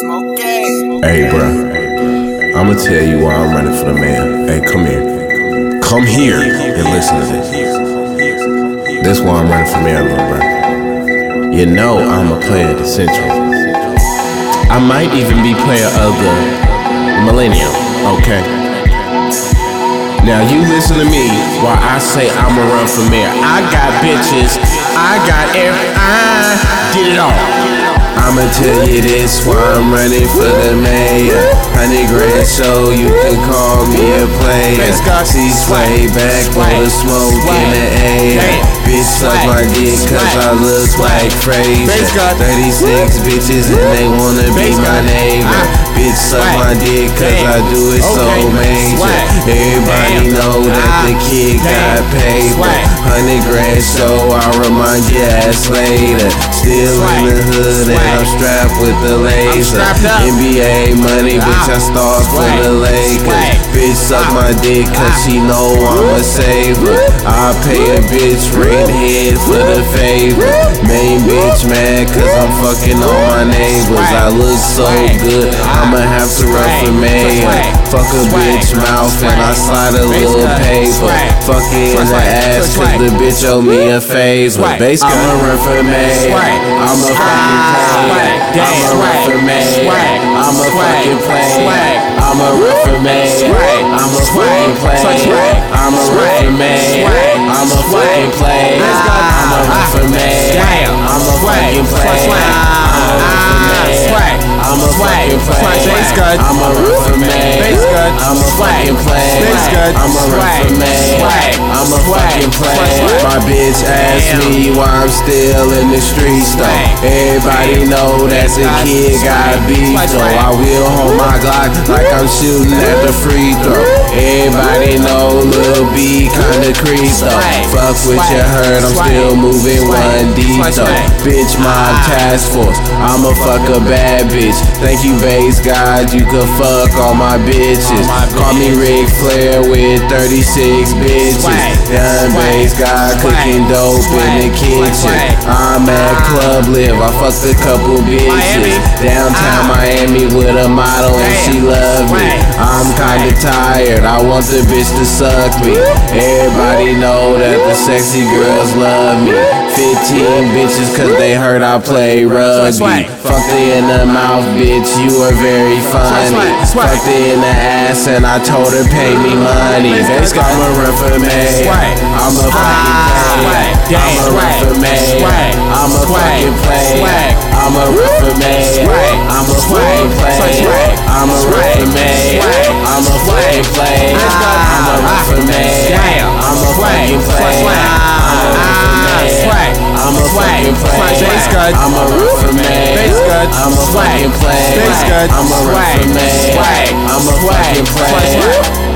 Hey, bruh, I'ma tell you why I'm running for the mayor. Hey, come here. Come here and listen to this. This why I'm running for mayor, little bruh. You know I'm a player of the century. I might even be player of the millennium, okay? Now you listen to me while I say I'ma run for mayor. I got bitches, I did it all. I'ma tell you this why I'm running for the mayor. 100 grand show, you can call me a player. C-Sway back with the smoke in the air. Bitch suck my dick cause I look like Frazier. 36 bitches and they wanna be my neighbor. Bitch suck my dick cause I do it so major. Everybody know that the kid got paper. 100 grand show, I'll remind your ass later. Still in the hood and I'm strapped with the laser. NBA money, bitch, I start for the Lakers. Bitch suck my dick cause she know I'm a saver. I pay a bitch red head for the favor. Main bitch mad cause I'm fucking on my neighbors. I look so good, I'ma have to run for mayor. Fuck a bitch mouth and I slide a little paper. Fuck it in the ass cause the bitch owe me a favor. I'ma run for mayor, I'ma fucking play. I'ma run for mayor, I'ma fucking play. I'ma run for mayor, I'ma fucking play. I'ma run for mayor, I'ma fucking play. I'ma run for mayor, I'ma fucking play. I'ma fucking play. I'ma run for mayor, I'ma fucking play. I'ma run for mayor, I'ma fucking play. My bitch asked me why I'm still in the streets though. Everybody know that the kid got beat though. I will hold my Glock like I'm shooting at the free throw. Everybody know Lil B kinda creep though. Fuck what you heard, I'm still moving one deep though. Bitch mob task force, I'ma fuck a bad bitch. Thank you base God, you could fuck all my bitches. Call me Ric Flair with 36 bitches. Young base God cooking dope in the kitchen. I'm at Club Live, I fucked a couple bitches. Downtown Miami with a model and she love me. I'm kinda tired, I want the bitch to suck me. Everybody know that the sexy girls love me. 15 bitches cause they heard I play rugby. Fucked her in the mouth, bitch, you are very funny. Fucked her in the ass and I told her pay me money. I'ma run for mayor, I'ma fucking play. I'ma run for mayor, I'ma fucking play. I'ma run for mayor, I'ma fucking play. I'ma run for mayor, I'ma fucking play. I'ma run for mayor, I'ma fucking play. I'ma fucking play. I'ma run for mayor, I'ma fucking play. I'ma run for mayor, I'ma fucking play.